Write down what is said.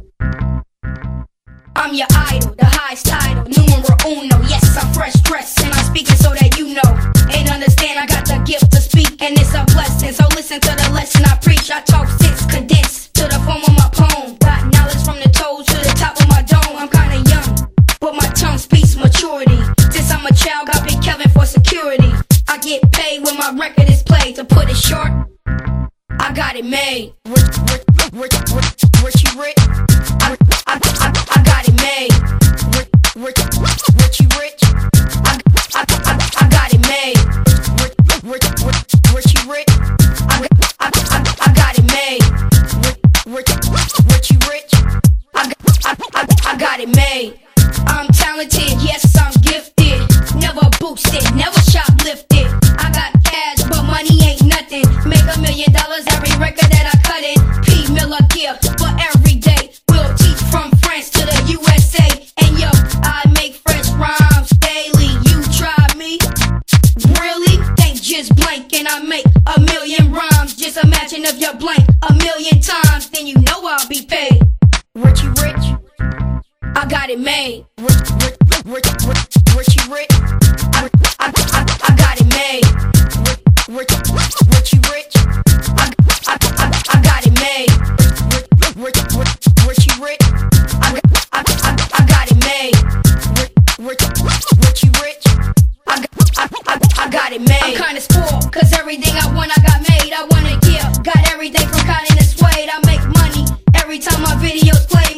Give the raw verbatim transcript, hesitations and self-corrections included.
I'm your idol, the highest title, numero uno. Yes, I'm fresh dressed and I'm speaking so that you know. And understand I got the gift to speak and it's a blessing. So listen to the lesson I preach. I talk sense condensed to the form of my poem. Got knowledge from the toes to the top of my dome. I'm kinda young, but my tongue speaks maturity. Since I'm a child, got Big Kevin for security. I get paid when my record is played. To put it short, I got it made. Rich, rich, rich, rich, rich, rich. I, I, I, I got it made. Rich, rich, rich, rich. I, I, I, I got it made. Rich, rich, rich, rich, rich. I, I, I, I got it made. Rich, rich, rich, rich. I, I, I, I got it made. I'm talented, yes, I'm gifted. Never boosted, never shoplifted. I got cash, but money ain't nothing. Make a million dollars every record that I cut in. P. Miller gear for every day. We'll teach from France to the U S A. And yo, I make fresh rhymes daily. You try me? Really? Think just blank and I make a million rhymes. Just imagine if you're blank a million times, then you know I'll be paid. Richie Rich, I got it made. Rich, rich, rich, rich, Richie Rich. I, I, I, I got it made. Rich, rich, Richie Rich. I, I, I, I got it made. Rich, rich, rich, Richie Rich. I, I, I, I got it made. Rich, rich, Richie Rich. I, I, I, I got it made. I'm kinda spoiled, cause everything I want I got made. I wanna give, got everything from cotton to suede. I make money every time my videos play.